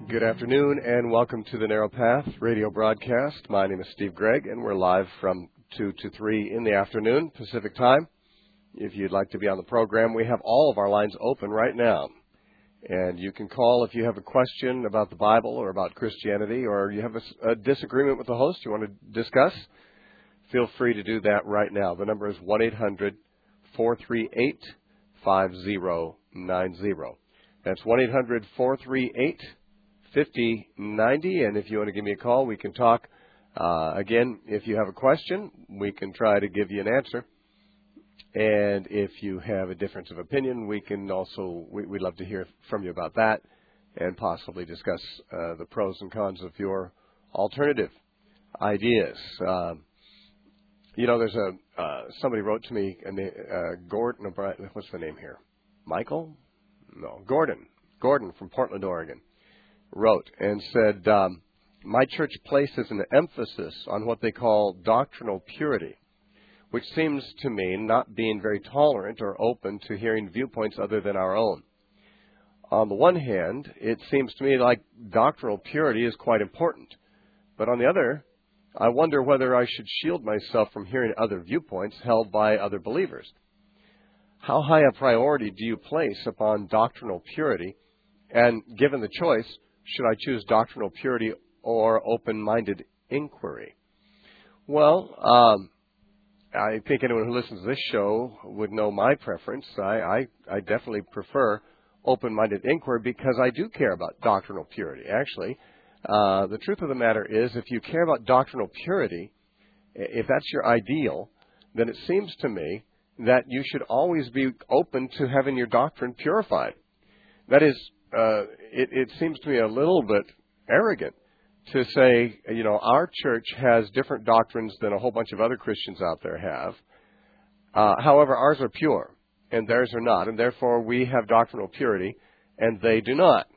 Good afternoon and welcome to the Narrow Path radio broadcast. My name is Steve Gregg and we're live from 2 to 3 in the afternoon Pacific time. If you'd like to be on the program, we have all of our lines open right now. And you can call if you have a question about the Bible or about Christianity, or you have a disagreement with the host you want to discuss. Feel free to do that right now. The number is 1-800-438-5090. That's 1-800-438-5090. And if you want to give me a call, we can talk. Again, if you have a question, we can try to give you an answer. And if you have a difference of opinion, we'd love to hear from you about that and possibly discuss the pros and cons of your alternative ideas. There's somebody wrote to me, and Gordon, what's the name here? Michael? No, Gordon from Portland, Oregon, wrote and said, my church places an emphasis on what they call doctrinal purity, which seems to mean not being very tolerant or open to hearing viewpoints other than our own. On the one hand, it seems to me like doctrinal purity is quite important. But on the other, I wonder whether I should shield myself from hearing other viewpoints held by other believers. How high a priority do you place upon doctrinal purity? And given the choice, should I choose doctrinal purity or open-minded inquiry? Well, I think anyone who listens to this show would know my preference. I definitely prefer open-minded inquiry because I do care about doctrinal purity. Actually, the truth of the matter is, if you care about doctrinal purity, if that's your ideal, then it seems to me that you should always be open to having your doctrine purified. That is, it seems to me a little bit arrogant to say, our church has different doctrines than a whole bunch of other Christians out there have. However, ours are pure, and theirs are not, and therefore we have doctrinal purity, and they do not.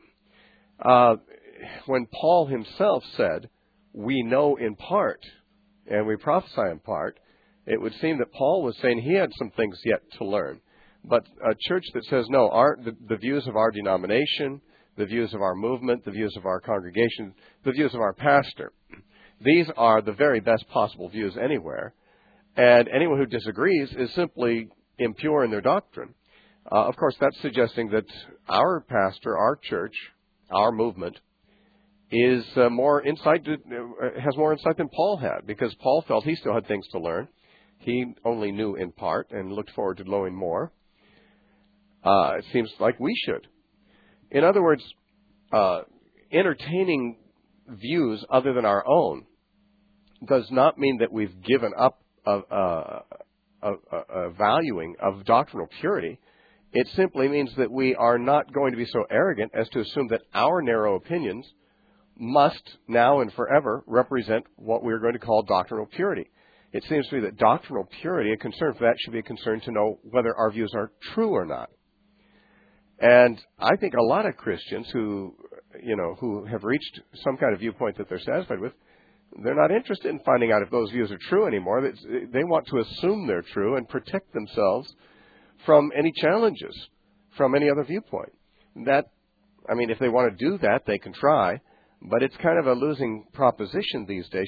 When Paul himself said, we know in part, and we prophesy in part, it would seem that Paul was saying he had some things yet to learn. But a church that says, no, the views of our denomination, the views of our movement, the views of our congregation, the views of our pastor, these are the very best possible views anywhere. And anyone who disagrees is simply impure in their doctrine. Of course, that's suggesting that our pastor, our church, our movement, is has more insight than Paul had, because Paul felt he still had things to learn. He only knew in part and looked forward to knowing more. It seems like we should. In other words, entertaining views other than our own does not mean that we've given up a valuing of doctrinal purity. It simply means that we are not going to be so arrogant as to assume that our narrow opinions must now and forever represent what we're going to call doctrinal purity. It seems to me that doctrinal purity, a concern for that, should be a concern to know whether our views are true or not. And I think a lot of Christians who have reached some kind of viewpoint that they're satisfied with, they're not interested in finding out if those views are true anymore. They want to assume they're true and protect themselves from any challenges from any other viewpoint. If they want to do that, they can try, but it's kind of a losing proposition these days.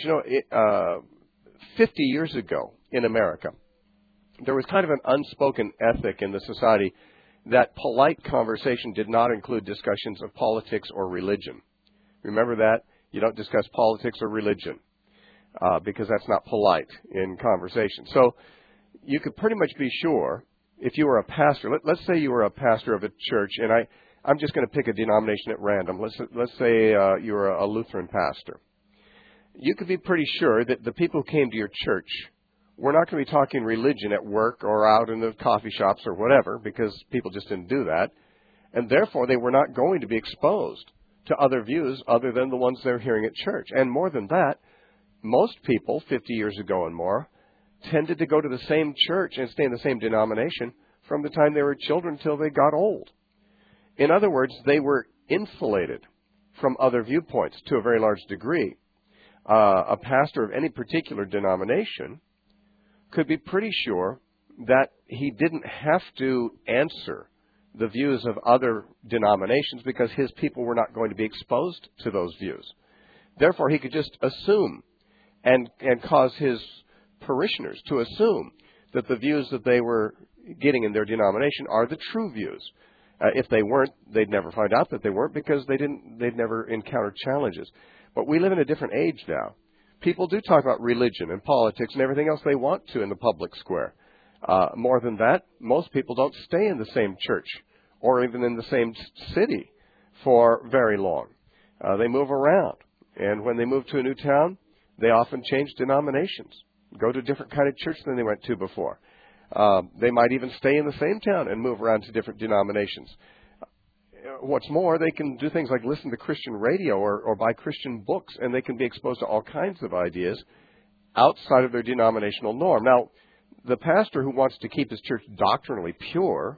50 years ago in America, there was kind of an unspoken ethic in the society that polite conversation did not include discussions of politics or religion. Remember that? You don't discuss politics or religion because that's not polite in conversation. So you could pretty much be sure if you were a pastor. Let's say you were a pastor of a church, and I'm just going to pick a denomination at random. Let's say you were a Lutheran pastor. You could be pretty sure that the people who came to your church were not going to be talking religion at work or out in the coffee shops or whatever, because people just didn't do that. And therefore, they were not going to be exposed to other views other than the ones they're hearing at church. And more than that, most people 50 years ago and more tended to go to the same church and stay in the same denomination from the time they were children till they got old. In other words, they were insulated from other viewpoints to a very large degree. A pastor of any particular denomination could be pretty sure that he didn't have to answer the views of other denominations because his people were not going to be exposed to those views. Therefore, he could just assume and cause his parishioners to assume that the views that they were getting in their denomination are the true views. If they weren't, they'd never find out that they weren't because they'd never encountered challenges. But we live in a different age now. People do talk about religion and politics and everything else they want to in the public square. More than that, most people don't stay in the same church or even in the same city for very long. They move around. And when they move to a new town, they often change denominations, go to a different kind of church than they went to before. They might even stay in the same town and move around to different denominations. What's more, they can do things like listen to Christian radio or buy Christian books, and they can be exposed to all kinds of ideas outside of their denominational norm. Now, the pastor who wants to keep his church doctrinally pure,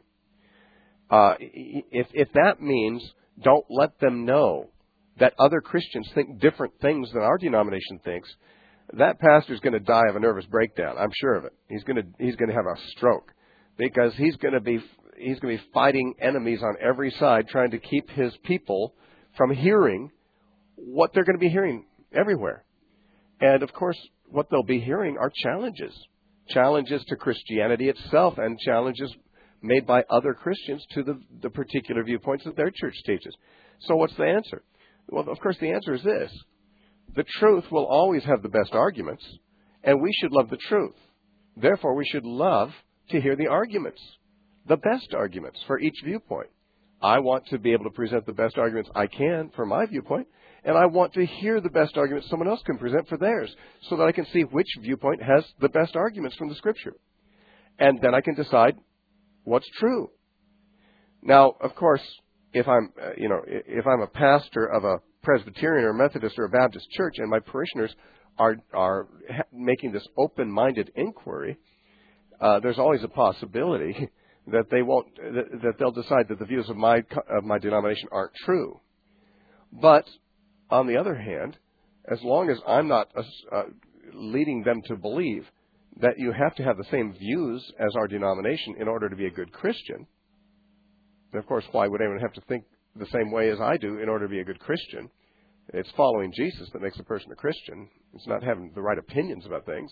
if that means don't let them know that other Christians think different things than our denomination thinks, that pastor's going to die of a nervous breakdown. I'm sure of it. He's going to have a stroke because he's going to be fighting enemies on every side, trying to keep his people from hearing what they're going to be hearing everywhere. And of course, what they'll be hearing are challenges to Christianity itself, and challenges made by other Christians to the particular viewpoints that their church teaches. So what's the answer? Well, of course, the answer is this. The truth will always have the best arguments, and we should love the truth. Therefore, we should love to hear the arguments, the best arguments for each viewpoint. I want to be able to present the best arguments I can for my viewpoint, and I want to hear the best arguments someone else can present for theirs so that I can see which viewpoint has the best arguments from the Scripture. And then I can decide what's true. Now, of course, if I'm a pastor of a Presbyterian or Methodist or a Baptist church and my parishioners are making this open-minded inquiry, there's always a possibility that they'll decide that the views of my denomination aren't true. But on the other hand, as long as I'm not leading them to believe that you have to have the same views as our denomination in order to be a good Christian, and of course, why would anyone have to think the same way as I do in order to be a good Christian? It's following Jesus that makes a person a Christian. It's not having the right opinions about things.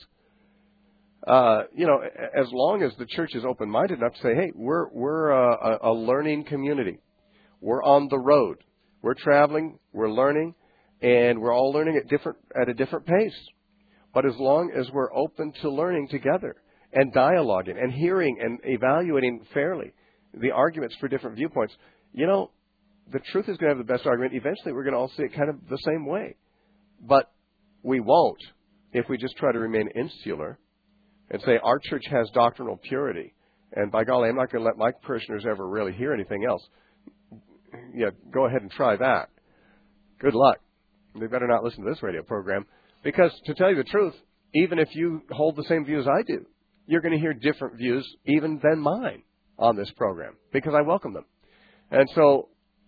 As long as the church is open-minded enough to say, hey, we're a learning community. We're on the road. We're traveling. We're learning. And we're all learning at a different pace. But as long as we're open to learning together and dialoguing and hearing and evaluating fairly the arguments for different viewpoints, the truth is going to have the best argument. Eventually, we're going to all see it kind of the same way. But we won't if we just try to remain insular and say our church has doctrinal purity. And by golly, I'm not going to let my parishioners ever really hear anything else. Yeah, go ahead and try that. Good luck. They better not listen to this radio program. Because to tell you the truth, even if you hold the same views I do, you're going to hear different views even than mine on this program because I welcome them. And so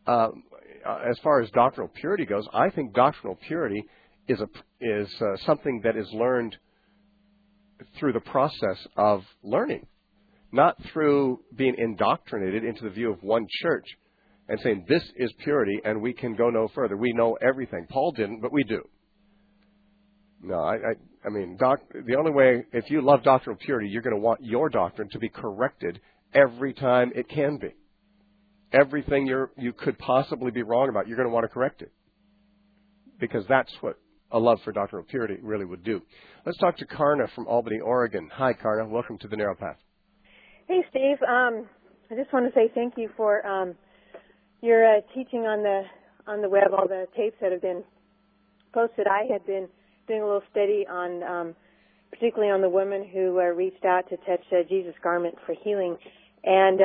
as far as doctrinal purity goes, I think doctrinal purity is something that is learned through the process of learning, not through being indoctrinated into the view of one church and saying this is purity and we can go no further. We know everything. Paul didn't, but we do. No, I mean, the only way, if you love doctrinal purity, you're going to want your doctrine to be corrected every time it can be. Everything you could possibly be wrong about, you're going to want to correct it. Because that's what a love for doctrinal purity really would do. Let's talk to Karna from Albany, Oregon. Hi, Karna. Welcome to the Narrow Path. Hey, Steve. I just want to say thank you for your teaching on the web, all the tapes that have been posted. I had been doing a little study on, particularly on the woman who reached out to touch Jesus' garment for healing, and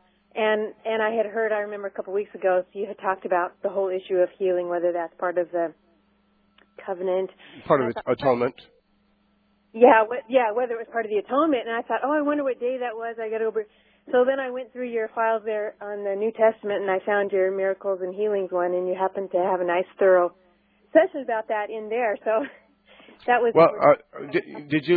I had heard. I remember a couple of weeks ago, you had talked about the whole issue of healing, whether that's part of the covenant, part of the atonement. Yeah, whether it was part of the atonement, and I thought, I wonder what day that was. I got over. So then I went through your files there on the New Testament, and I found your miracles and healings one, and you happened to have a nice, thorough session about that in there. So that was well.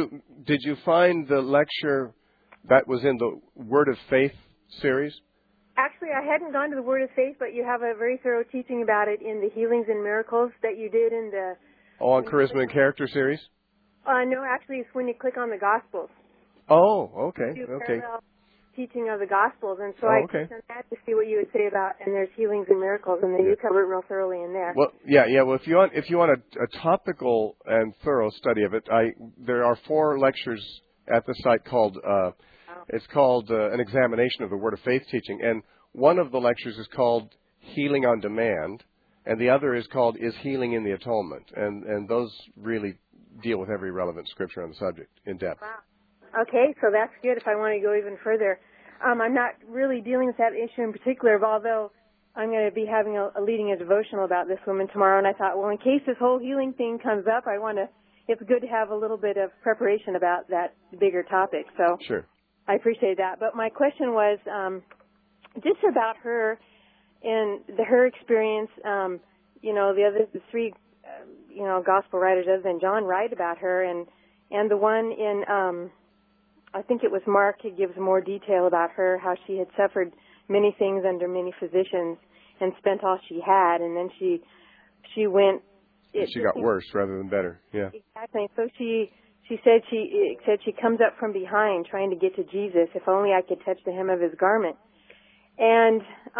Did you find the lecture that was in the Word of Faith series? Actually, I hadn't gone to the Word of Faith, but you have a very thorough teaching about it in the Healings and Miracles that you did in the... On Charisma and Character series? No, actually, it's when you click on the Gospels. Oh, okay, Parallel teaching of the Gospels, and so I clicked on that to see what you would say about, and there's Healings and Miracles, and then you cover it real thoroughly in there. Well, yeah. Well, if you want a topical and thorough study of it, there are 4 lectures at the site called it's called an examination of the Word of Faith teaching, and one of the lectures is called Healing on Demand, and the other is called Is Healing in the Atonement, and those really deal with every relevant scripture on the subject in depth. Wow. Okay, so that's good if I want to go even further. I'm not really dealing with that issue in particular, although I'm going to be having a leading a devotional about this woman tomorrow, and I thought, well, in case this whole healing thing comes up, it's good to have a little bit of preparation about that bigger topic. So sure. I appreciate that. But my question was just about her and her experience. The 3 gospel writers other than John write about her, and the one in I think it was Mark, he gives more detail about her, how she had suffered many things under many physicians and spent all she had, and then she went. She got worse rather than better. Yeah. Exactly. So she said she comes up from behind trying to get to Jesus. If only I could touch the hem of his garment. And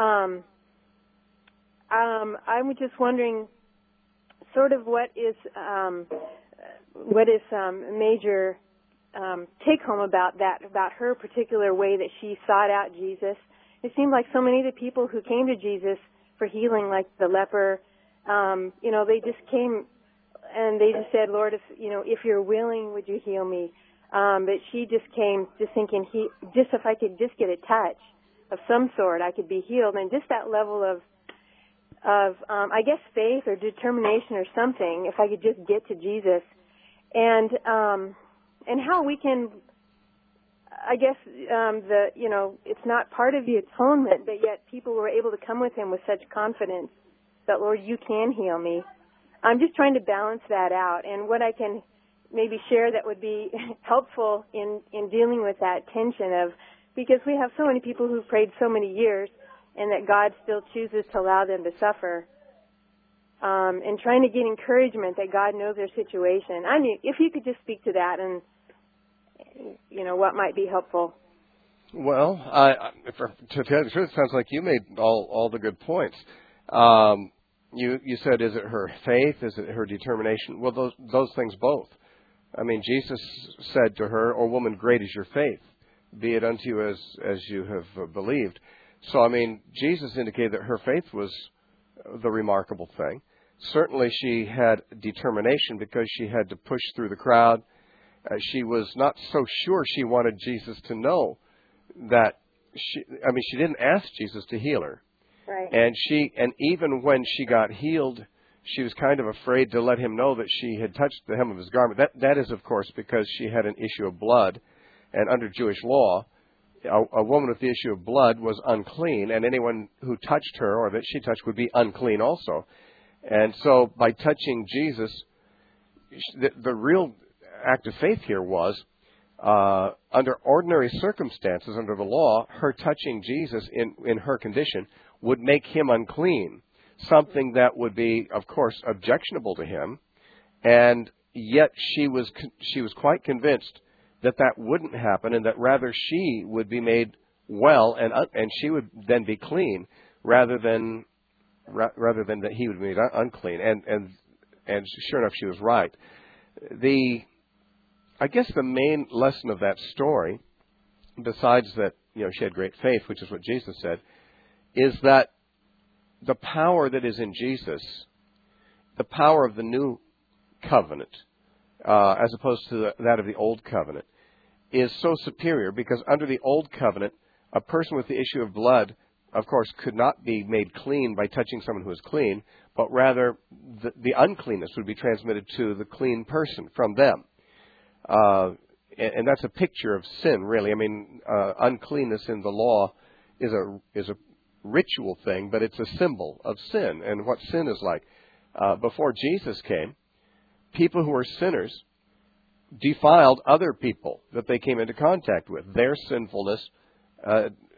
I'm just wondering, sort of what is major take home about her particular way that she sought out Jesus. It seemed like so many of the people who came to Jesus for healing, like the leper, they just came and they just said, Lord, if you're willing, would you heal me? But she just came just thinking, if I could just get a touch of some sort, I could be healed. And just that level of I guess faith or determination or something, if I could just get to Jesus. And how we can, I guess, it's not part of the atonement, but yet people were able to come with him with such confidence that, Lord, you can heal me. I'm just trying to balance that out, and what I can maybe share that would be helpful in dealing with that tension of, because we have so many people who've prayed so many years and that God still chooses to allow them to suffer, and trying to get encouragement that God knows their situation. I mean, if you could just speak to that and, what might be helpful. Well, to tell you the truth, it sounds like you made all the good points. You said, is it her faith? Is it her determination? Well, those things both. I mean, Jesus said to her, "O woman, great is your faith. Be it unto you as you have believed." So, I mean, Jesus indicated that her faith was the remarkable thing. Certainly she had determination because she had to push through the crowd. She was not so sure she wanted Jesus to know that she didn't ask Jesus to heal her. Right. And even when she got healed, she was kind of afraid to let him know that she had touched the hem of his garment. That is, of course, because she had an issue of blood, and under Jewish law, a woman with the issue of blood was unclean, and anyone who touched her or that she touched would be unclean also. And so by touching Jesus, the real act of faith here was, under ordinary circumstances, under the law, her touching Jesus in her condition would make him unclean, something that would be, of course, objectionable to him, and yet she was quite convinced that wouldn't happen, and that rather she would be made well, and she would then be clean, rather than that he would be made unclean. And sure enough, she was right. I guess the main lesson of that story, besides that she had great faith, which is what Jesus said, is that the power that is in Jesus, the power of the new covenant, as opposed to that of the old covenant, is so superior, because under the old covenant, a person with the issue of blood, of course, could not be made clean by touching someone who was clean, but rather the uncleanness would be transmitted to the clean person from them. And that's a picture of sin, really. I mean, uncleanness in the law is a ritual thing, but it's a symbol of sin and what sin is like. Before Jesus came, people who were sinners defiled other people that they came into contact with. Their sinfulness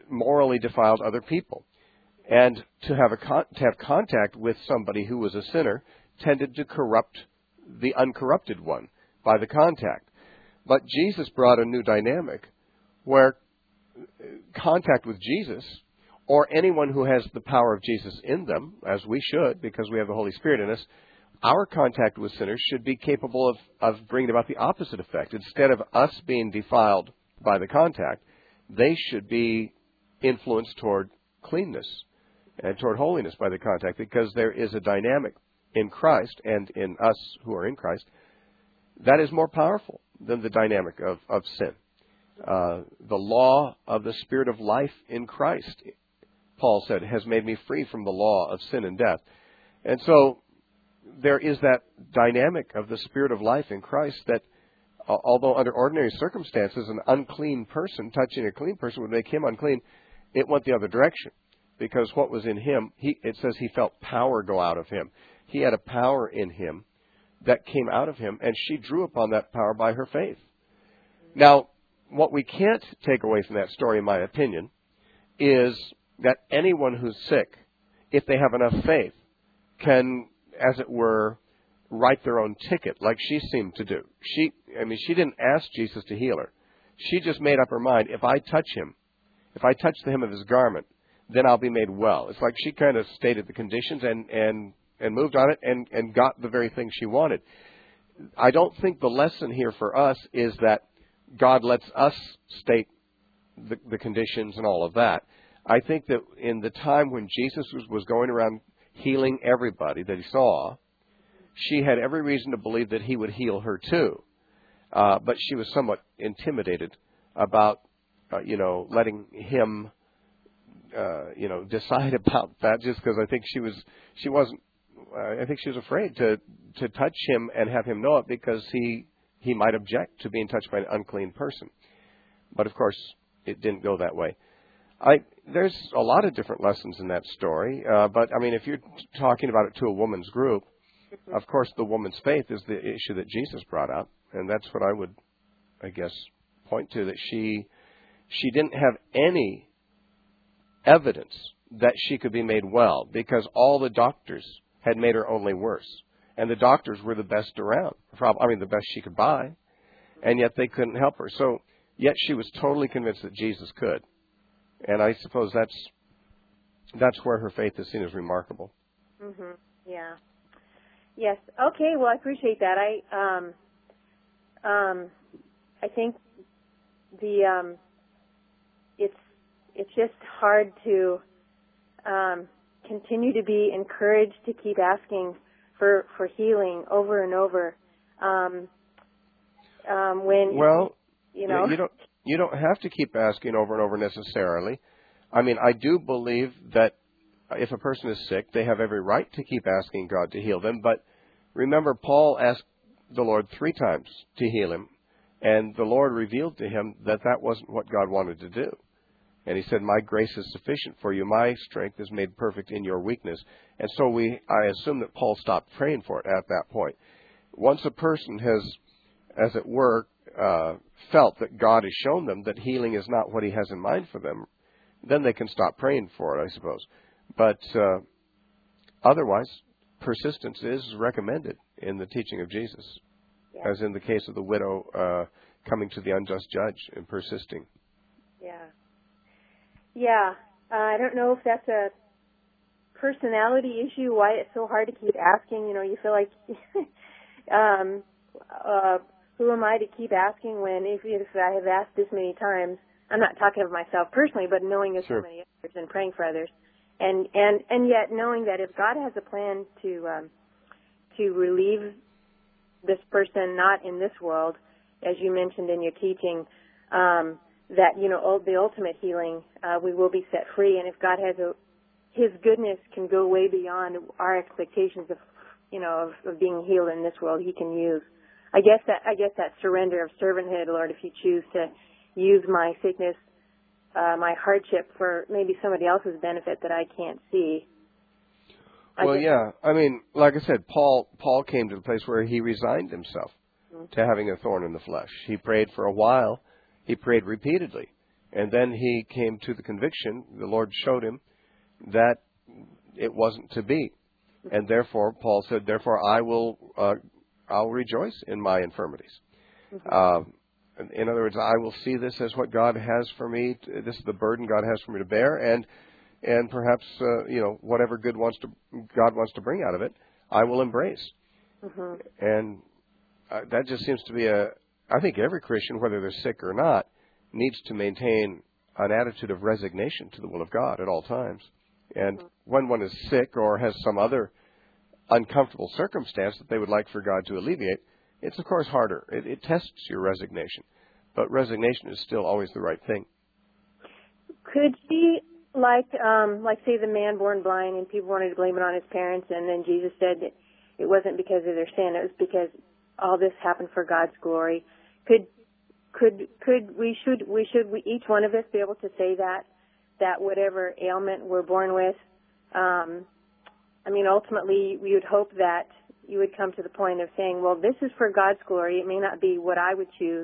morally defiled other people. And to have contact with somebody who was a sinner tended to corrupt the uncorrupted one by the contact. But Jesus brought a new dynamic where contact with Jesus, or anyone who has the power of Jesus in them, as we should because we have the Holy Spirit in us, our contact with sinners should be capable of bringing about the opposite effect. Instead of us being defiled by the contact, they should be influenced toward cleanness and toward holiness by the contact, because there is a dynamic in Christ and in us who are in Christ that is more powerful than the dynamic of sin. The law of the Spirit of life in Christ, Paul said, has made me free from the law of sin and death. And so there is that dynamic of the Spirit of life in Christ that, although under ordinary circumstances an unclean person touching a clean person would make him unclean, it went the other direction. Because what was in him, it says he felt power go out of him. He had a power in him that came out of him, and she drew upon that power by her faith. Now, what we can't take away from that story, in my opinion, is that anyone who's sick, if they have enough faith, can, as it were, write their own ticket, like she seemed to do. She didn't ask Jesus to heal her. She just made up her mind, if I touch him, if I touch the hem of his garment, then I'll be made well. It's like she kind of stated the conditions and moved on it and got the very thing she wanted. I don't think the lesson here for us is that God lets us state the conditions and all of that. I think that in the time when Jesus was going around healing everybody that he saw, she had every reason to believe that he would heal her too. But she was somewhat intimidated about, letting him decide about that, just because I think she was afraid to touch him and have him know it, because he might object to being touched by an unclean person. But of course, it didn't go that way. There's a lot of different lessons in that story, but I mean, if you're talking about it to a woman's group, of course, the woman's faith is the issue that Jesus brought up, and that's what I would, I guess, point to, that she didn't have any evidence that she could be made well, because all the doctors had made her only worse. And the doctors were the best around, the best she could buy, and yet they couldn't help her. So, yet she was totally convinced that Jesus could. And I suppose that's where her faith is seen as remarkable. Mhm. Yeah. Yes. Okay. Well, I appreciate that. I think it's just hard to continue to be encouraged to keep asking for healing over and over. You don't have to keep asking over and over necessarily. I mean, I do believe that if a person is sick, they have every right to keep asking God to heal them. But remember, Paul asked the Lord 3 times to heal him, and the Lord revealed to him that wasn't what God wanted to do. And he said, my grace is sufficient for you. My strength is made perfect in your weakness. And so I assume that Paul stopped praying for it at that point. Once a person has, as it were, felt that God has shown them that healing is not what he has in mind for them, then they can stop praying for it, I suppose. But otherwise, persistence is recommended in the teaching of Jesus, as in the case of the widow coming to the unjust judge and persisting. Yeah. I don't know if that's a personality issue, why it's so hard to keep asking. You feel like, who am I to keep asking when if I have asked this many times? I'm not talking of myself personally, but knowing there's so many others and praying for others. And yet knowing that if God has a plan to relieve this person not in this world, as you mentioned in your teaching, that, the ultimate healing, we will be set free. And if God has His goodness can go way beyond our expectations of being healed in this world, He can use. I guess that surrender of servanthood, Lord, if you choose to use my sickness, my hardship for maybe somebody else's benefit that I can't see. I mean, like I said, Paul came to the place where he resigned himself to having a thorn in the flesh. He prayed for a while. He prayed repeatedly. And then he came to the conviction, the Lord showed him that it wasn't to be. And therefore, Paul said, therefore I'll rejoice in my infirmities. In other words, I will see this as what God has for me. This is the burden God has for me to bear, and perhaps whatever God wants to bring out of it, I will embrace. And that just seems to be I think every Christian, whether they're sick or not, needs to maintain an attitude of resignation to the will of God at all times. And when one is sick or has some other uncomfortable circumstance that they would like for God to alleviate, it's of course harder. It tests your resignation. But resignation is still always the right thing. Could he, like say the man born blind, and people wanted to blame it on his parents, and then Jesus said that it wasn't because of their sin, it was because all this happened for God's glory. Could we each one of us be able to say that whatever ailment we're born with, ultimately we would hope that you would come to the point of saying, well, this is for God's glory. It may not be what I would choose.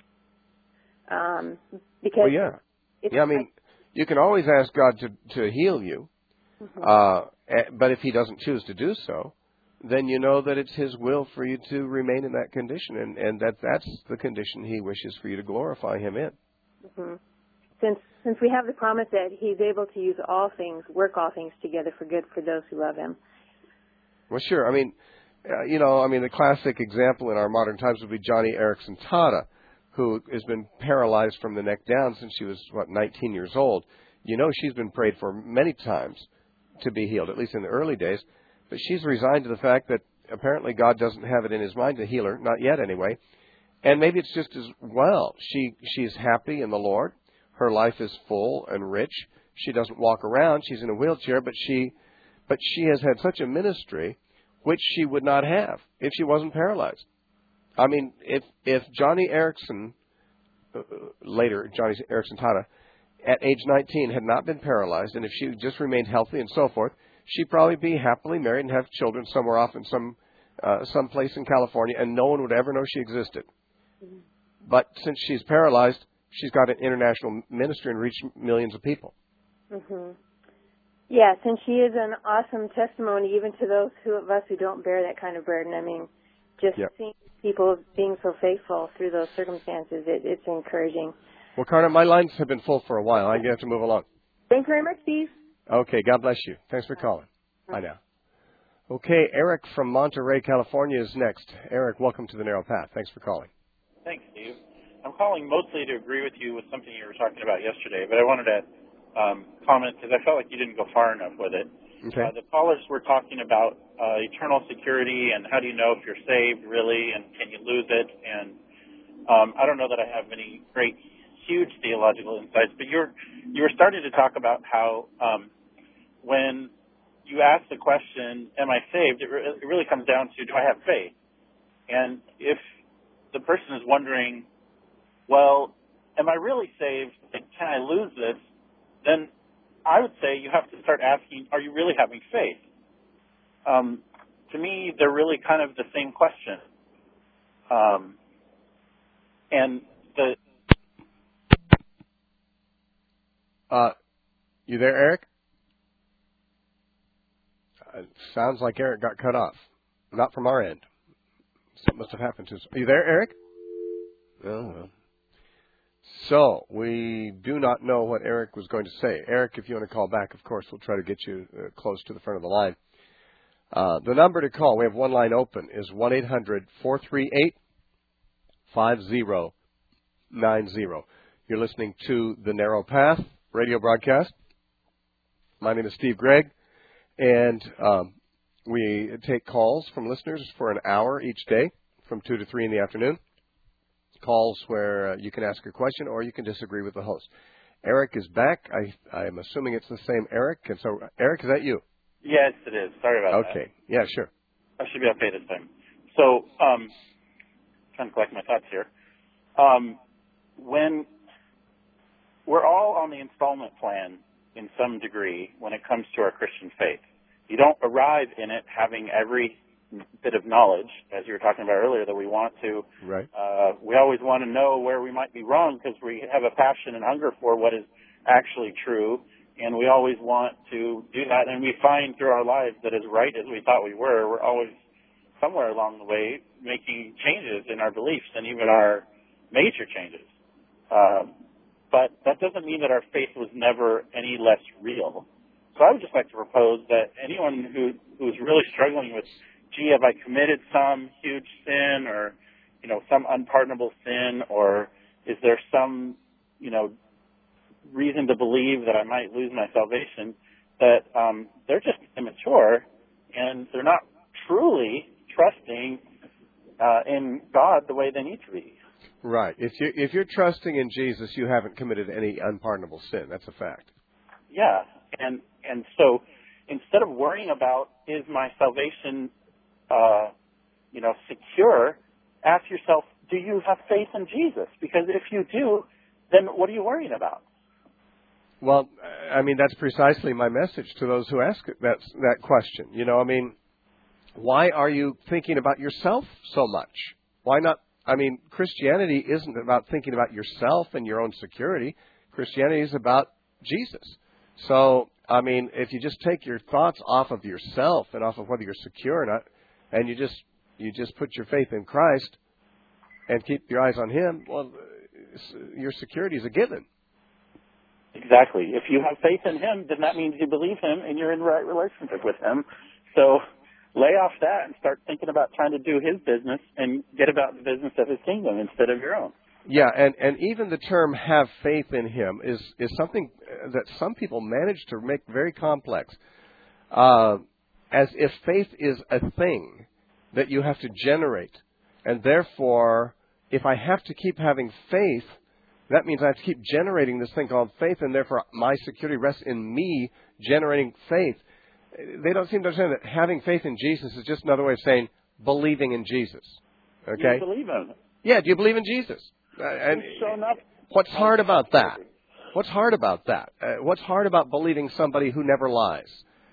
Because you can always ask God to heal you, but if He doesn't choose to do so, then you know that it's His will for you to remain in that condition, and that's the condition He wishes for you to glorify Him in. Since we have the promise that He's able to use all things, work all things together for good for those who love Him. Well, sure. The classic example in our modern times would be Johnny Erickson Tada, who has been paralyzed from the neck down since she was, 19 years old. She's been prayed for many times to be healed, at least in the early days. But she's resigned to the fact that apparently God doesn't have it in His mind to heal her, not yet anyway. And maybe it's just as well. She's happy in the Lord. Her life is full and rich. She doesn't walk around. She's in a wheelchair, but she has had such a ministry which she would not have if she wasn't paralyzed. If Johnny Erickson, Johnny Erickson Tada, at age 19 had not been paralyzed, and if she just remained healthy and so forth, she'd probably be happily married and have children somewhere off in some place in California, and no one would ever know she existed. But since she's paralyzed, she's got an international ministry and reached millions of people. Yes, and she is an awesome testimony even to those of us who don't bear that kind of burden. Seeing people being so faithful through those circumstances, it's encouraging. Well, Carter, my lines have been full for a while. I have to move along. Thank you very much, Steve. Okay, God bless you. Thanks for calling. Bye now. Okay, Eric from Monterey, California is next. Eric, welcome to the Narrow Path. Thanks for calling. Thanks, Steve. I'm calling mostly to agree with you with something you were talking about yesterday, but I wanted to comment because I felt like you didn't go far enough with it. Okay. The callers were talking about eternal security and how do you know if you're saved, really, and can you lose it? And I don't know that I have any great, huge theological insights, but you were starting to talk about how when you ask the question, am I saved, it really comes down to, do I have faith? And if the person is wondering, well, am I really saved? Can I lose this? Then I would say you have to start asking, are you really having faith? To me, they're really kind of the same question. You there, Eric? It sounds like Eric got cut off. Not from our end. Something must have happened to us. Are you there, Eric? Oh, well. So, we do not know what Eric was going to say. Eric, if you want to call back, of course, we'll try to get you close to the front of the line. The number to call, we have one line open, is 1-800-438-5090. You're listening to The Narrow Path radio broadcast. My name is Steve Gregg, and we take calls from listeners for an hour each day from 2 to 3 in the afternoon. Calls where you can ask a question or you can disagree with the host. Eric is back. I'm assuming it's the same Eric. And so, Eric, is that you? Yes, it is. Sorry about that. Okay. Yeah, sure. I should be okay this time. So, trying to collect my thoughts here. When we're all on the installment plan in some degree when it comes to our Christian faith. You don't arrive in it having every bit of knowledge, as you were talking about earlier, that we want to. Right. We always want to know where we might be wrong because we have a passion and hunger for what is actually true, and we always want to do that. And we find through our lives that as right as we thought we were, we're always somewhere along the way making changes in our beliefs and even our major changes. But that doesn't mean that our faith was never any less real. So I would just like to propose that anyone who's really struggling with, gee, have I committed some huge sin or, some unpardonable sin, or is there some, reason to believe that I might lose my salvation, that they're just immature and they're not truly trusting in God the way they need to be. Right. If you're trusting in Jesus, you haven't committed any unpardonable sin. That's a fact. Yeah. And so instead of worrying about, is my salvation, secure, ask yourself, do you have faith in Jesus? Because if you do, then what are you worrying about? Well, that's precisely my message to those who ask that question. Why are you thinking about yourself so much? Why not? Christianity isn't about thinking about yourself and your own security. Christianity is about Jesus. So, if you just take your thoughts off of yourself and off of whether you're secure or not, and you just put your faith in Christ and keep your eyes on Him, well, your security is a given. Exactly. If you have faith in Him, then that means you believe Him and you're in the right relationship with Him. So lay off that and start thinking about trying to do His business and get about the business of His kingdom instead of your own. Yeah, and even the term "have faith in Him" is something that some people manage to make very complex, as if faith is a thing that you have to generate, and therefore, if I have to keep having faith, that means I have to keep generating this thing called faith, and therefore my security rests in me generating faith. They don't seem to understand that having faith in Jesus is just another way of saying believing in Jesus. Okay? You believe Him. Yeah, do you believe in Jesus? And what's hard about that? What's hard about that? What's hard about believing somebody who never lies?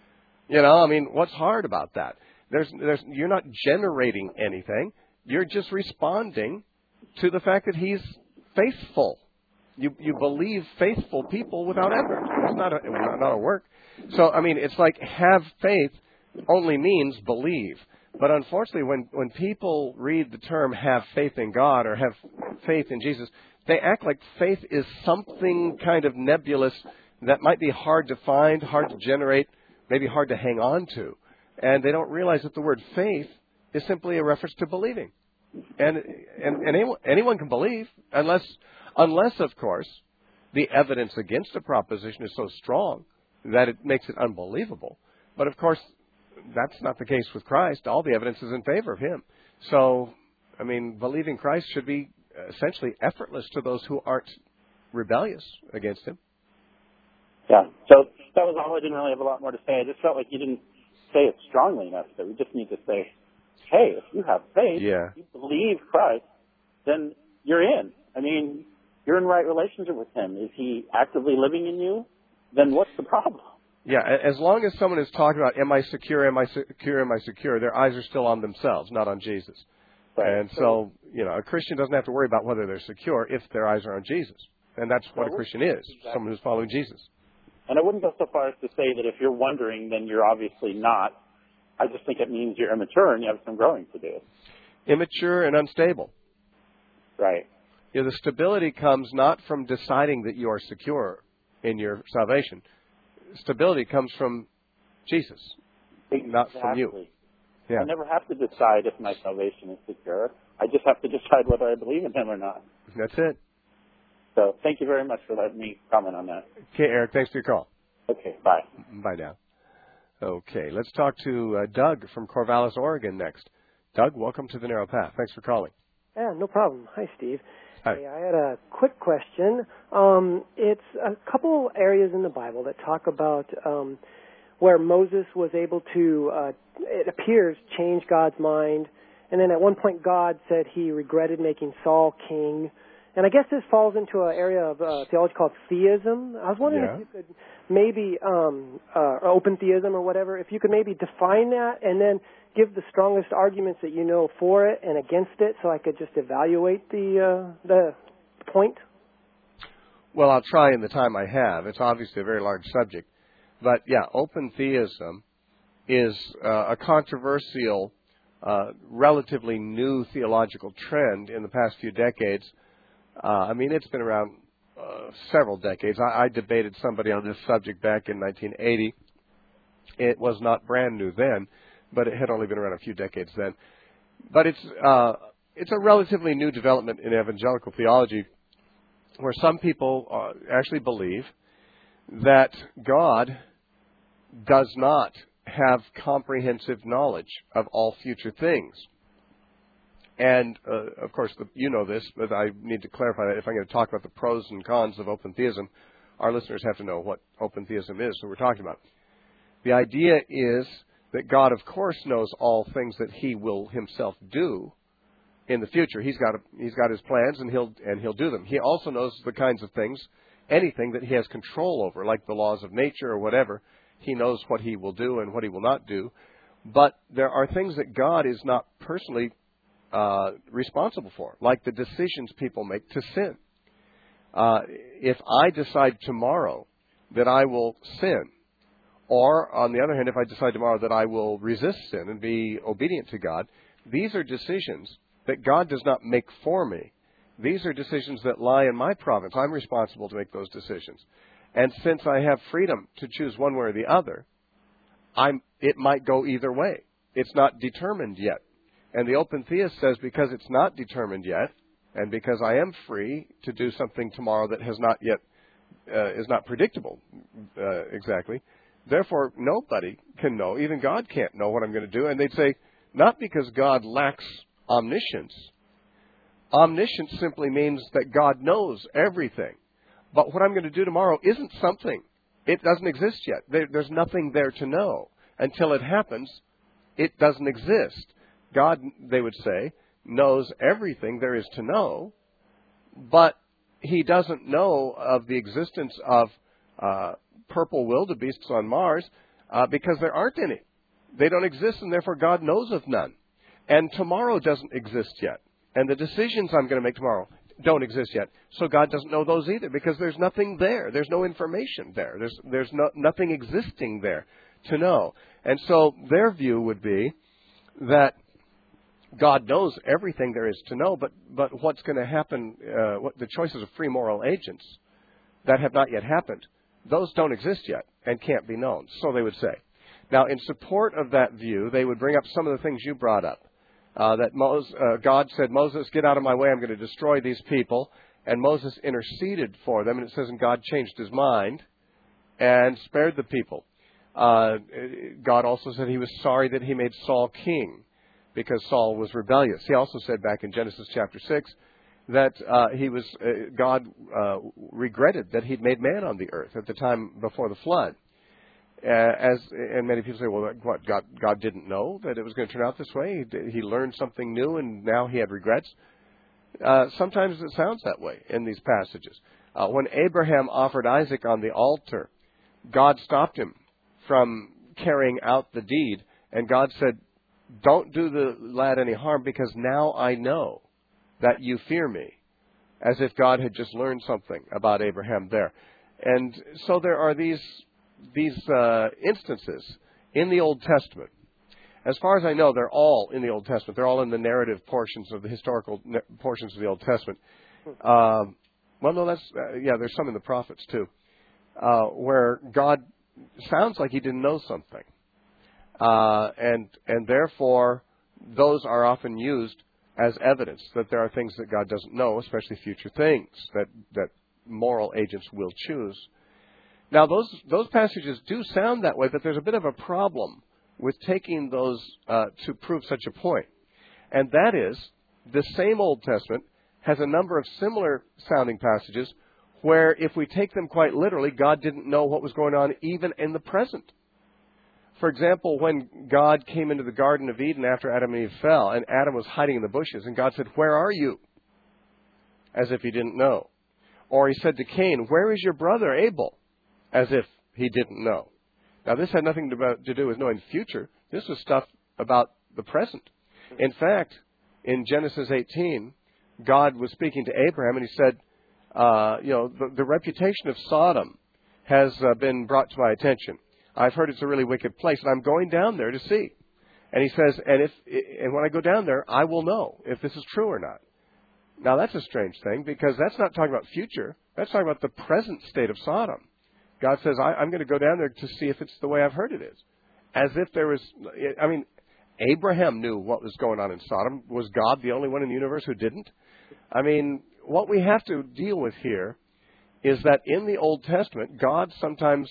What's hard about that? You're not generating anything. You're just responding to the fact that He's faithful. You believe faithful people without effort. It's not a work. So, it's like have faith only means believe. But unfortunately, when people read the term have faith in God or have faith in Jesus, they act like faith is something kind of nebulous that might be hard to find, hard to generate, maybe hard to hang on to. And they don't realize that the word faith is simply a reference to believing. And anyone can believe, unless, of course, the evidence against a proposition is so strong that it makes it unbelievable. But, of course, that's not the case with Christ. All the evidence is in favor of Him. So, believing Christ should be essentially effortless to those who aren't rebellious against Him. Yeah. So that was all. I didn't really have a lot more to say. I just felt like you didn't say it strongly enough. So we just need to say, hey, if you have faith, if you believe Christ, then you're in. You're in right relationship with Him. Is He actively living in you? Then what's the problem? Yeah, as long as someone is talking about, am I secure, am I secure, am I secure, their eyes are still on themselves, not on Jesus. Right. And so, a Christian doesn't have to worry about whether they're secure if their eyes are on Jesus. And that's what a Christian is, someone who's following Jesus. And I wouldn't go so far as to say that if you're wondering, then you're obviously not. I just think it means you're immature and you have some growing to do. Immature and unstable. Right. The stability comes not from deciding that you are secure in your salvation. Stability comes from Jesus, not from you. Yeah. I never have to decide if my salvation is secure. I just have to decide whether I believe in Him or not. That's it. So thank you very much for letting me comment on that. Okay, Eric, thanks for your call. Okay, bye. Bye now. Okay, let's talk to Doug from Corvallis, Oregon next. Doug, welcome to The Narrow Path. Thanks for calling. Yeah, no problem. Hi, Steve. Hi. Hey, I had a quick question. It's a couple areas in the Bible that talk about where Moses was able to, it appears, change God's mind. And then at one point God said He regretted making Saul king. And I guess this falls into an area of theology called theism. I was wondering if you could maybe, open theism or whatever, if you could maybe define that and then give the strongest arguments that you know for it and against it so I could just evaluate the point. Well, I'll try in the time I have. It's obviously a very large subject. But, yeah, open theism is a controversial, relatively new theological trend in the past few decades. I mean, it's been around several decades. I debated somebody on this subject back in 1980. It was not brand new then, but it had only been around a few decades then. But it's a relatively new development in evangelical theology where some people actually believe that God does not have comprehensive knowledge of all future things. And, of course, you know this, but I need to clarify that if I'm going to talk about the pros and cons of open theism, our listeners have to know what open theism is, so we're talking about. The idea is that God, of course, knows all things that he will himself do in the future. He's got his plans, and he'll do them. He also knows the kinds of things, anything that he has control over, like the laws of nature or whatever. He knows what he will do and what he will not do. But there are things that God is not personally responsible for, like the decisions people make to sin. If I decide tomorrow that I will sin, or on the other hand, if I decide tomorrow that I will resist sin and be obedient to God, these are decisions that God does not make for me. These are decisions that lie in my province. I'm responsible to make those decisions. And since I have freedom to choose one way or the other, it might go either way. It's not determined yet. And the open theist says because it's not determined yet, and because I am free to do something tomorrow that has not yet, is not predictable exactly, therefore nobody can know, even God can't know what I'm going to do. And they'd say, not because God lacks omniscience. Omniscience simply means that God knows everything. But what I'm going to do tomorrow isn't something. It doesn't exist yet. There's nothing there to know. Until it happens, it doesn't exist. God, they would say, knows everything there is to know, but he doesn't know of the existence of purple wildebeests on Mars because there aren't any. They don't exist, and therefore God knows of none. And tomorrow doesn't exist yet. And the decisions I'm going to make tomorrow don't exist yet. So God doesn't know those either because there's nothing there. There's no information there. There's nothing existing there to know. And so their view would be that God knows everything there is to know, but what's going to happen, what the choices of free moral agents that have not yet happened, those don't exist yet and can't be known, so they would say. Now, in support of that view, they would bring up some of the things you brought up. That God said, Moses, get out of my way, I'm going to destroy these people. And Moses interceded for them, and it says, and God changed his mind and spared the people. God also said he was sorry that he made Saul king because Saul was rebellious. He also said back in Genesis chapter 6 that God regretted that he'd made man on the earth at the time before the flood. And many people say, well, what, God didn't know that it was going to turn out this way? He learned something new and now he had regrets? Sometimes it sounds that way in these passages. When Abraham offered Isaac on the altar, God stopped him from carrying out the deed. And God said, don't do the lad any harm because now I know that you fear me. As if God had just learned something about Abraham there. And so there are these instances in the Old Testament. As far as I know, they're all in the Old Testament. They're all in the narrative portions of the historical portions of the Old Testament. Well, no, there's some in the prophets too, where God sounds like he didn't know something. And therefore, those are often used as evidence that there are things that God doesn't know, especially future things that moral agents will choose. Now, those passages do sound that way, but there's a bit of a problem with taking those to prove such a point. And that is, the same Old Testament has a number of similar sounding passages where, if we take them quite literally, God didn't know what was going on even in the present. For example, when God came into the Garden of Eden after Adam and Eve fell, and Adam was hiding in the bushes, and God said, where are you? as if he didn't know. Or he said to Cain, "Where is your brother Abel?" as if he didn't know. Now, this had nothing to do with knowing the future. This was stuff about the present. In fact, in Genesis 18, God was speaking to Abraham, and he said, the reputation of Sodom has been brought to my attention. I've heard it's a really wicked place, and I'm going down there to see. And he says, and when I go down there, I will know if this is true or not. Now, that's a strange thing, because that's not talking about future. That's talking about the present state of Sodom. God says, I'm going to go down there to see if it's the way I've heard it is. As if there was, Abraham knew what was going on in Sodom. Was God the only one in the universe who didn't? What we have to deal with here is that in the Old Testament, God sometimes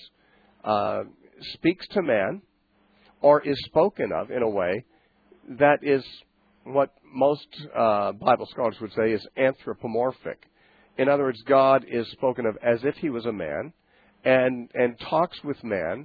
speaks to man or is spoken of in a way that is what most Bible scholars would say is anthropomorphic. In other words, God is spoken of as if he was a man and talks with man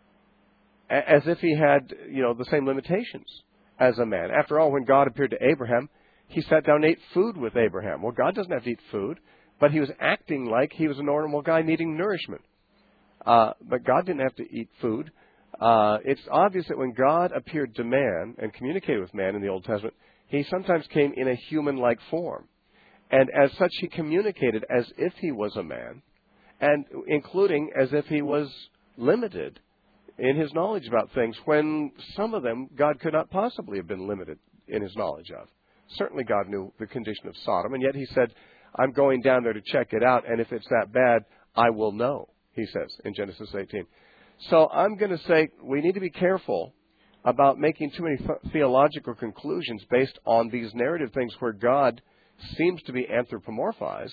as if he had, the same limitations as a man. After all, when God appeared to Abraham, he sat down and ate food with Abraham. Well, God doesn't have to eat food, but he was acting like he was a normal guy needing nourishment. But God didn't have to eat food. It's obvious that when God appeared to man and communicated with man in the Old Testament, he sometimes came in a human-like form. And as such, he communicated as if he was a man, and including as if he was limited in his knowledge about things, when some of them God could not possibly have been limited in his knowledge of. Certainly God knew the condition of Sodom, and yet he said, I'm going down there to check it out, and if it's that bad, I will know, he says in Genesis 18. So I'm going to say we need to be careful about making too many theological conclusions based on these narrative things where God seems to be anthropomorphized.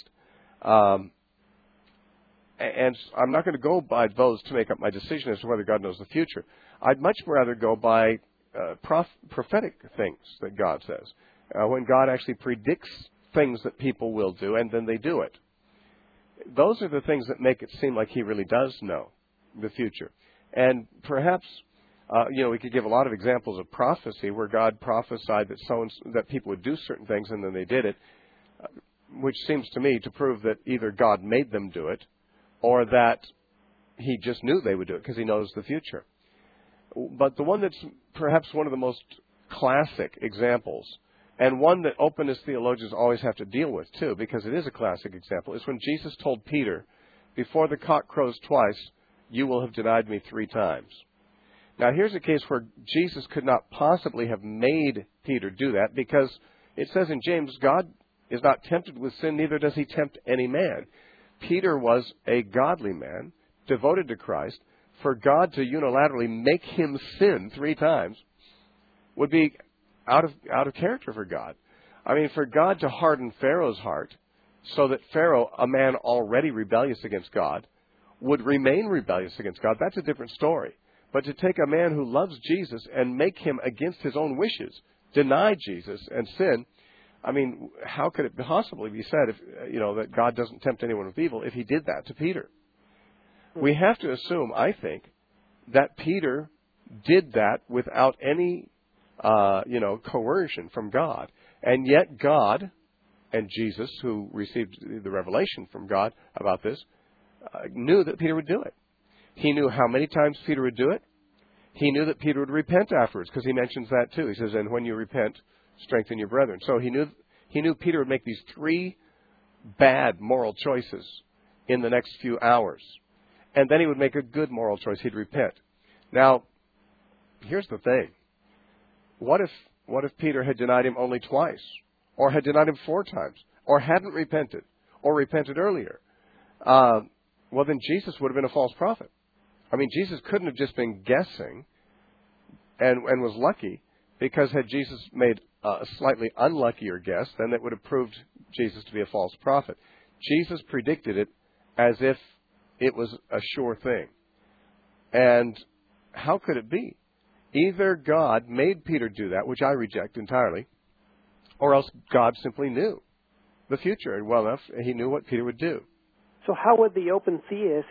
And I'm not going to go by those to make up my decision as to whether God knows the future. I'd much rather go by prophetic things that God says, when God actually predicts things that people will do, and then they do it. Those are the things that make it seem like he really does know the future. And perhaps, we could give a lot of examples of prophecy where God prophesied that people would do certain things and then they did it, which seems to me to prove that either God made them do it or that he just knew they would do it because he knows the future. But the one that's perhaps one of the most classic examples, and one that openness theologians always have to deal with, too, because it is a classic example, is when Jesus told Peter, before the cock crows twice, you will have denied me 3 times. Now, here's a case where Jesus could not possibly have made Peter do that, because it says in James, God is not tempted with sin, neither does he tempt any man. Peter was a godly man, devoted to Christ. For God to unilaterally make him sin 3 times would be out of character for God. For God to harden Pharaoh's heart so that Pharaoh, a man already rebellious against God, would remain rebellious against God, that's a different story. But to take a man who loves Jesus and make him, against his own wishes, deny Jesus and sin, how could it possibly be said that God doesn't tempt anyone with evil if he did that to Peter? We have to assume, I think, that Peter did that without any coercion from God. And yet God and Jesus, who received the revelation from God about this, knew that Peter would do it. He knew how many times Peter would do it. He knew that Peter would repent afterwards, because he mentions that too. He says, and when you repent, strengthen your brethren. So he knew Peter would make these 3 bad moral choices in the next few hours. And then he would make a good moral choice. He'd repent. Now, here's the thing. What if Peter had denied him only twice, or had denied him 4 times, or hadn't repented, or repented earlier? Well, then Jesus would have been a false prophet. Jesus couldn't have just been guessing and was lucky, because had Jesus made a slightly unluckier guess, then it would have proved Jesus to be a false prophet. Jesus predicted it as if it was a sure thing. And how could it be? Either God made Peter do that, which I reject entirely, or else God simply knew the future, and well enough, he knew what Peter would do. So how would the open theist,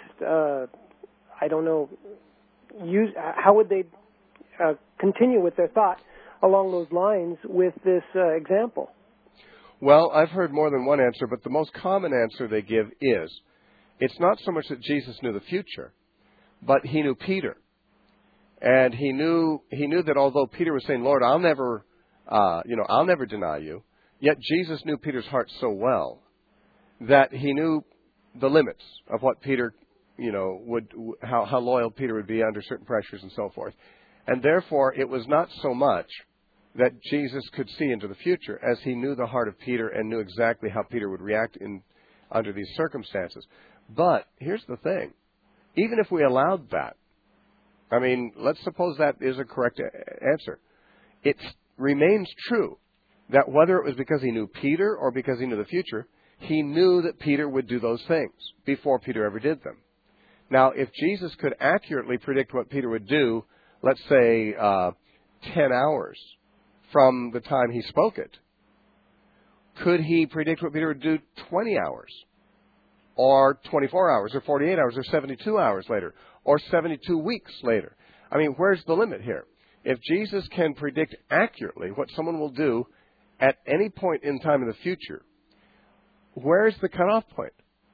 how would they continue with their thought along those lines with this example? Well, I've heard more than one answer, but the most common answer they give is, it's not so much that Jesus knew the future, but he knew Peter. And he knew that although Peter was saying, Lord, I'll never deny you, yet Jesus knew Peter's heart so well that he knew the limits of what Peter, how loyal Peter would be under certain pressures and so forth. And therefore, it was not so much that Jesus could see into the future as he knew the heart of Peter and knew exactly how Peter would react under these circumstances. But here's the thing. Even if we allowed that, I mean, let's suppose that is a correct answer. It remains true that whether it was because he knew Peter or because he knew the future, he knew that Peter would do those things before Peter ever did them. Now, if Jesus could accurately predict what Peter would do, let's say 10 hours from the time he spoke it, could he predict what Peter would do 20 hours? Or 24 hours, or 48 hours, or 72 hours later, or 72 weeks later? I mean, where's the limit here? If Jesus can predict accurately what someone will do at any point in time in the future, where's the cutoff point?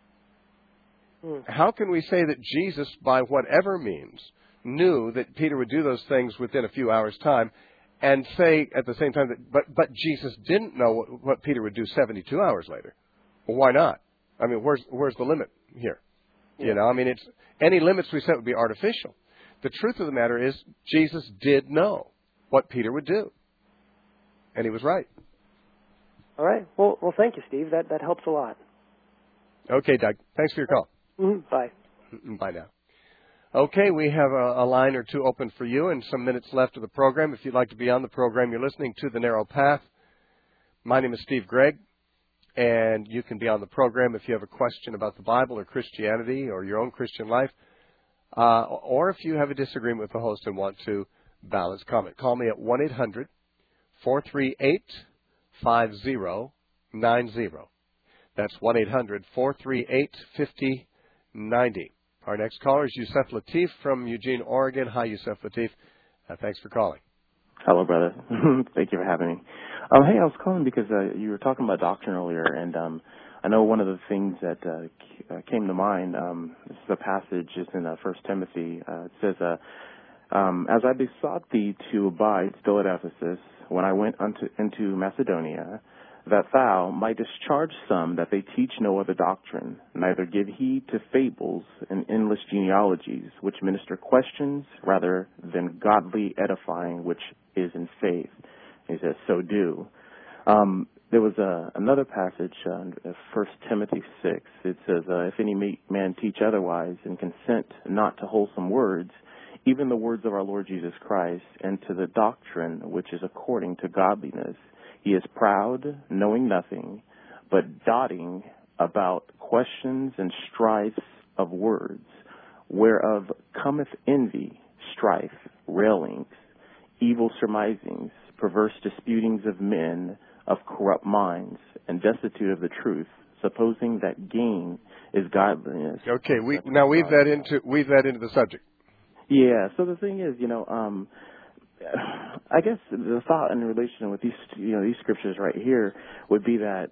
How can we say that Jesus, by whatever means, knew that Peter would do those things within a few hours' time, and say at the same time that, but Jesus didn't know what Peter would do 72 hours later? Well, why not? I mean, where's the limit here? Yeah. I mean, it's any limits we set would be artificial. The truth of the matter is, Jesus did know what Peter would do, and he was right. All right. Well, thank you, Steve. That helps a lot. Okay, Doug. Thanks for your call. Bye. Bye now. Okay, we have a line or two open for you and some minutes left of the program. If you'd like to be on the program, you're listening to The Narrow Path. My name is Steve Gregg. And you can be on the program if you have a question about the Bible or Christianity or your own Christian life, or if you have a disagreement with the host and want to balance comment. Call me at 1-800-438-5090. That's 1-800-438-5090. Our next caller is Yusef Latif from Eugene, Oregon. Hi, Yusef Latif. Thanks for calling. Hello, brother. Thank you for having me. Hey, I was calling because you were talking about doctrine earlier, and I know one of the things that came to mind, this is a passage, it's in 1 Timothy. It says, as I besought thee to abide still at Ephesus, when I went into Macedonia, that thou mightest charge some that they teach no other doctrine, neither give heed to fables and endless genealogies, which minister questions rather than godly edifying, which is in faith. He says, so do. There was another passage, 1 Timothy 6. It says, if any man teach otherwise and consent not to wholesome words, even the words of our Lord Jesus Christ, and to the doctrine which is according to godliness, he is proud, knowing nothing, but doting about questions and strifes of words, whereof cometh envy, strife, railings, evil surmisings, perverse disputings of men of corrupt minds, and destitute of the truth, supposing that gain is godliness. Okay, weave that into the subject. Yeah. So the thing is, I guess the thought in relation with these scriptures right here would be that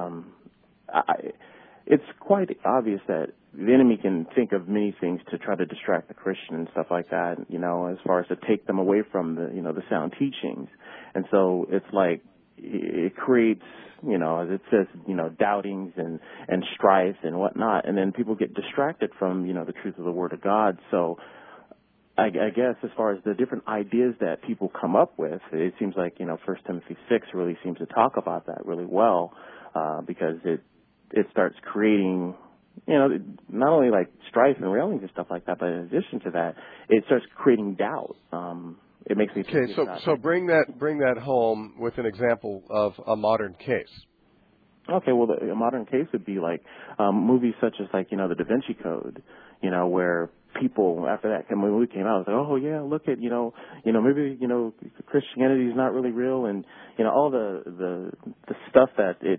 it's quite obvious that the enemy can think of many things to try to distract the Christian and stuff like that, as far as to take them away from the sound teachings. And so it's like it creates, as it says, doubtings and strife and whatnot. And then people get distracted from, the truth of the Word of God. So I guess as far as the different ideas that people come up with, it seems like, 1 Timothy 6 really seems to talk about that really well, because it starts creating, not only like strife and railings and stuff like that, but in addition to that, it starts creating doubt. It makes me think. Okay, so bring that home with an example of a modern case. Okay, well, a modern case would be like movies such as like the Da Vinci Code, where people after that movie came out was like, oh yeah, look at maybe Christianity is not really real, and all the stuff that it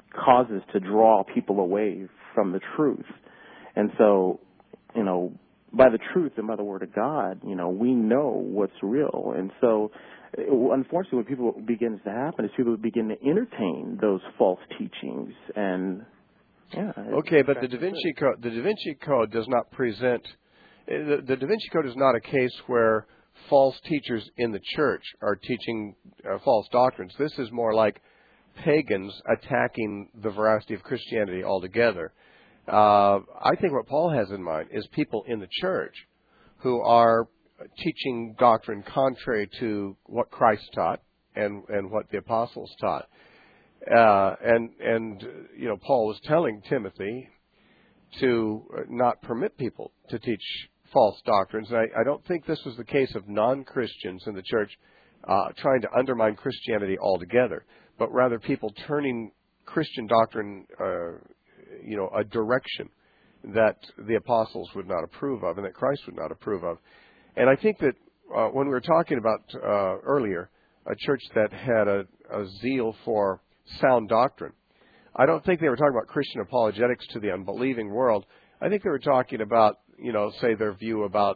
causes to draw people away from the truth. And so by the truth and by the Word of God, we know what's real. And so, unfortunately, what people begins to happen is people begin to entertain those false teachings. And okay, but the Da Vinci Code does not present. The Da Vinci Code is not a case where false teachers in the church are teaching false doctrines. This is more like pagans attacking the veracity of Christianity altogether. I think what Paul has in mind is people in the church who are teaching doctrine contrary to what Christ taught and what the apostles taught. Paul was telling Timothy to not permit people to teach false doctrines. And I don't think this was the case of non-Christians in the church trying to undermine Christianity altogether, but rather people turning Christian doctrine, a direction that the apostles would not approve of and that Christ would not approve of. And I think that when we were talking about earlier, a church that had a zeal for sound doctrine, I don't think they were talking about Christian apologetics to the unbelieving world. I think they were talking about, say their view about,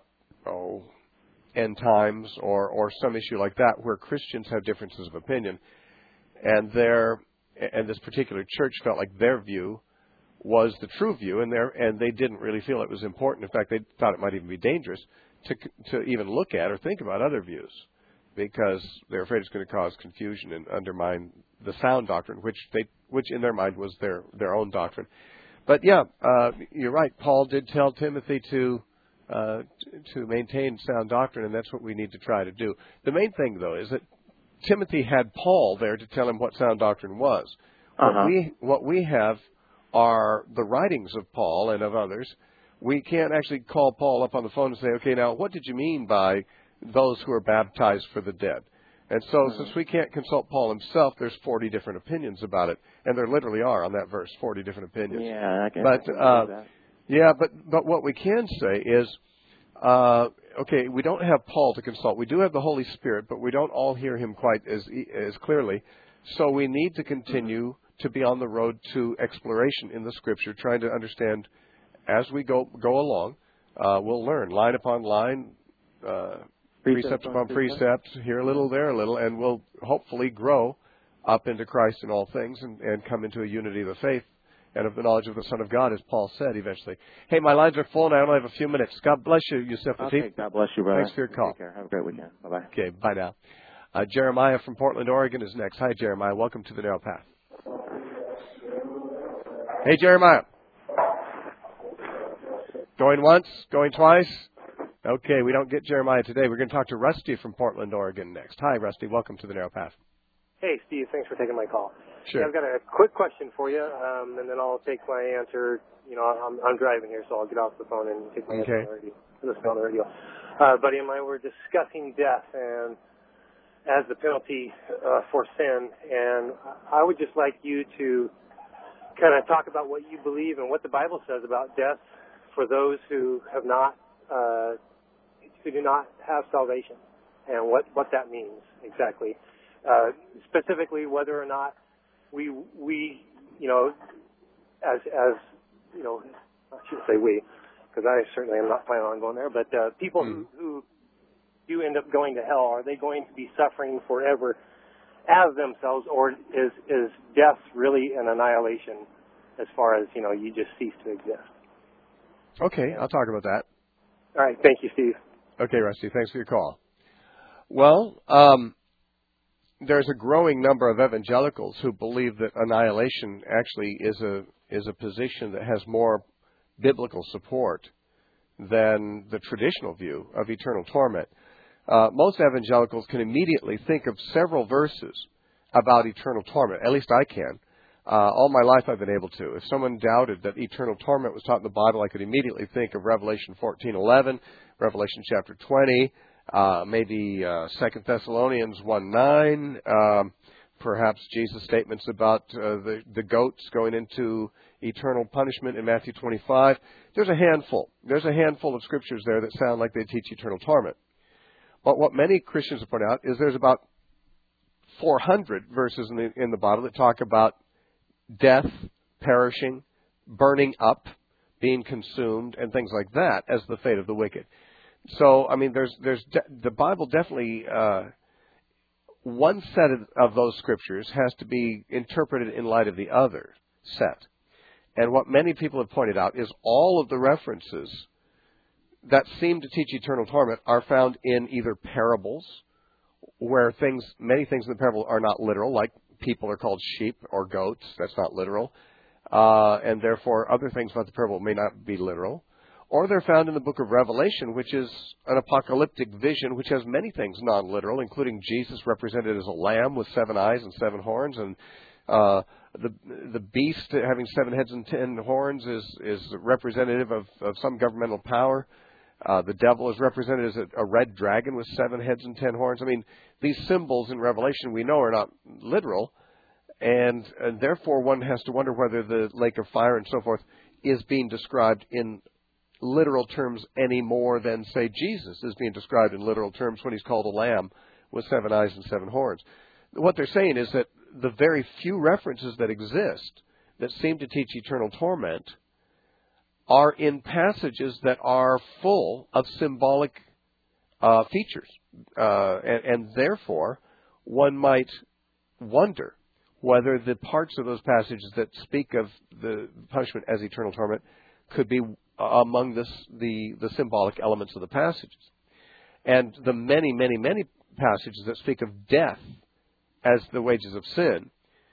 end times or some issue like that where Christians have differences of opinion. And this particular church felt like their view was the true view, and they didn't really feel it was important. In fact, they thought it might even be dangerous to even look at or think about other views because they're afraid it's going to cause confusion and undermine the sound doctrine, which in their mind was their own doctrine. But you're right. Paul did tell Timothy to maintain sound doctrine, and that's what we need to try to do. The main thing, though, is that Timothy had Paul there to tell him what sound doctrine was. What we have are the writings of Paul and of others. We can't actually call Paul up on the phone and say, okay, now what did you mean by those who are baptized for the dead? And so since we can't consult Paul himself, there's 40 different opinions about it. And there literally are on that verse, 40 different opinions. Yeah, I can that. Yeah, but what we can say is, okay, we don't have Paul to consult. We do have the Holy Spirit, but we don't all hear him quite as clearly. So we need to continue to be on the road to exploration in the Scripture, trying to understand as we go along. We'll learn line upon line, precept upon precept, here a little, there a little, and we'll hopefully grow up into Christ in all things and come into a unity of the faith and of the knowledge of the Son of God, as Paul said eventually. Hey, my lines are full, and I only have a few minutes. God bless you, Yusuf Latif. Okay, God bless you, brother. Thanks for your call. Take care. Have a great weekend. Bye-bye. Okay, bye now. Jeremiah from Portland, Oregon is next. Hi, Jeremiah. Welcome to the Narrow Path. Hey, Jeremiah. Going once? Going twice? Okay, we don't get Jeremiah today. We're going to talk to Rusty from Portland, Oregon next. Hi, Rusty. Welcome to the Narrow Path. Hey, Steve. Thanks for taking my call. Sure. Yeah, I've got a quick question for you, and then I'll take my answer. I'm driving here, so I'll get off the phone and take my answer on the radio. Buddy and I were discussing death and as the penalty for sin, and I would just like you to kind of talk about what you believe and what the Bible says about death for those who have not, who do not have salvation, and what that means exactly. Specifically, whether or not we as I shouldn't say we, because I certainly am not planning on going there, but people who do end up going to hell, are they going to be suffering forever as themselves, or is death really an annihilation as far as, you just cease to exist? Okay, I'll talk about that. All right, thank you, Steve. Okay, Rusty, thanks for your call. Well, there's a growing number of evangelicals who believe that annihilation actually is a position that has more biblical support than the traditional view of eternal torment. Most evangelicals can immediately think of several verses about eternal torment. At least I can. All my life I've been able to. If someone doubted that eternal torment was taught in the Bible, I could immediately think of Revelation 14:11, Revelation chapter 20, maybe 2 Thessalonians 1:9, perhaps Jesus' statements about the goats going into eternal punishment in Matthew 25. There's a handful. There's a handful of scriptures there that sound like they teach eternal torment. But what many Christians have pointed out is there's about 400 verses in the Bible that talk about death, perishing, burning up, being consumed, and things like that as the fate of the wicked. So, I mean, the Bible definitely, one set of those scriptures has to be interpreted in light of the other set. And what many people have pointed out is all of the references that seem to teach eternal torment are found in either parables, where many things in the parable are not literal, like people are called sheep or goats. That's not literal. And therefore, other things about the parable may not be literal. Or they're found in the book of Revelation, which is an apocalyptic vision, which has many things non-literal, including Jesus represented as a lamb with 7 eyes and 7 horns, and the beast having 7 heads and 10 horns is representative of some governmental power. The devil is represented as a red dragon with 7 heads and 10 horns. I mean, these symbols in Revelation we know are not literal, and therefore one has to wonder whether the lake of fire and so forth is being described in literal terms any more than, say, Jesus is being described in literal terms when he's called a lamb with 7 eyes and 7 horns. What they're saying is that the very few references that exist that seem to teach eternal torment are in passages that are full of symbolic features. And therefore, one might wonder whether the parts of those passages that speak of the punishment as eternal torment could be among the symbolic elements of the passages. And the many, many, many passages that speak of death as the wages of sin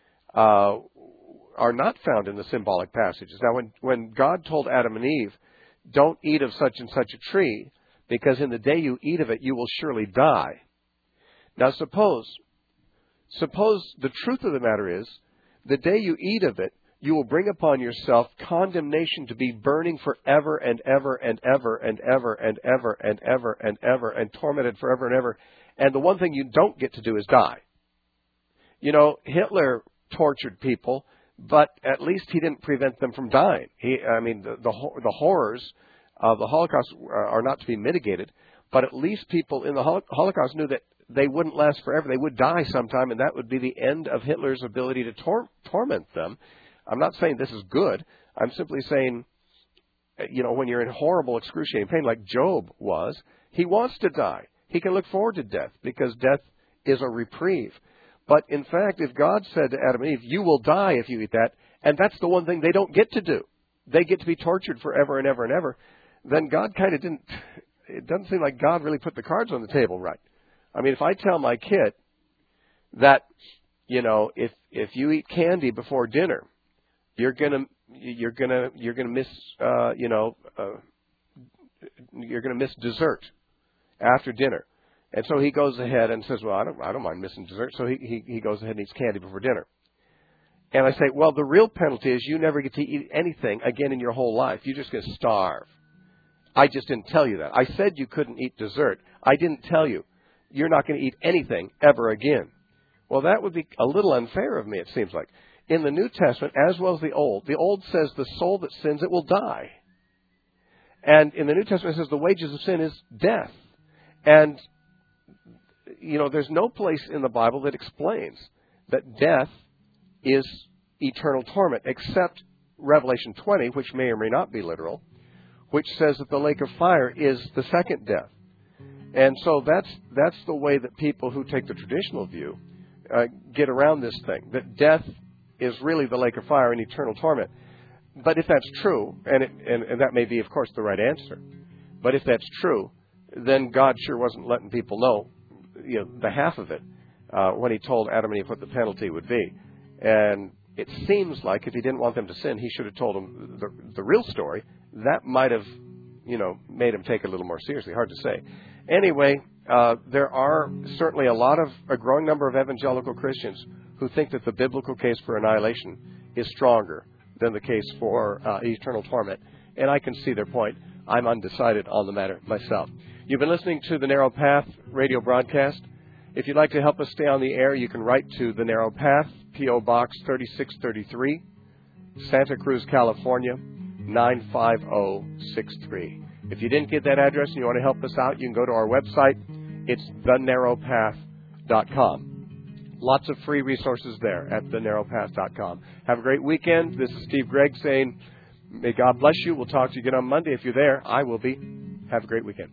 are not found in the symbolic passages. Now, when God told Adam and Eve, don't eat of such and such a tree, because in the day you eat of it, you will surely die. Now, suppose the truth of the matter is, the day you eat of it, you will bring upon yourself condemnation to be burning forever and ever and ever and ever and ever and ever and ever and tormented forever and ever. And the one thing you don't get to do is die. You know, Hitler tortured people, but at least he didn't prevent them from dying. The horrors of the Holocaust are not to be mitigated, but at least people in the Holocaust knew that they wouldn't last forever. They would die sometime, and that would be the end of Hitler's ability to torment them. I'm not saying this is good. I'm simply saying, when you're in horrible, excruciating pain like Job was, he wants to die. He can look forward to death because death is a reprieve. But in fact, if God said to Adam and Eve, you will die if you eat that, and that's the one thing they don't get to do, they get to be tortured forever and ever and ever, then God kind of didn't, it doesn't seem like God really put the cards on the table right. I mean, if I tell my kid that, if you eat candy before dinner, you're gonna miss dessert after dinner. And so he goes ahead and says, well, I don't mind missing dessert. So he goes ahead and eats candy before dinner. And I say, well, the real penalty is you never get to eat anything again in your whole life. You're just going to starve. I just didn't tell you that. I said you couldn't eat dessert. I didn't tell you you're not going to eat anything ever again. Well, that would be a little unfair of me, it seems like. In the New Testament, as well as the Old says the soul that sins, it will die. And in the New Testament, it says the wages of sin is death. And there's no place in the Bible that explains that death is eternal torment, except Revelation 20, which may or may not be literal, which says that the lake of fire is the second death. And so that's the way that people who take the traditional view get around this thing, that death is really the lake of fire and eternal torment. But if that's true, and that may be, of course, the right answer, but if that's true, then God sure wasn't letting people know the half of it when he told Adam and Eve what the penalty would be. And it seems like if he didn't want them to sin, he should have told them the real story. That might have, made him take it a little more seriously. Hard to say. Anyway, there are certainly a growing number of evangelical Christians who think that the biblical case for annihilation is stronger than the case for eternal torment. And I can see their point. I'm undecided on the matter myself. You've been listening to the Narrow Path radio broadcast. If you'd like to help us stay on the air, you can write to the Narrow Path, P.O. Box 3633, Santa Cruz, California, 95063. If you didn't get that address and you want to help us out, you can go to our website. It's thenarrowpath.com. Lots of free resources there at thenarrowpath.com. Have a great weekend. This is Steve Gregg saying, May God bless you. We'll talk to you again on Monday. If you're there, I will be. Have a great weekend.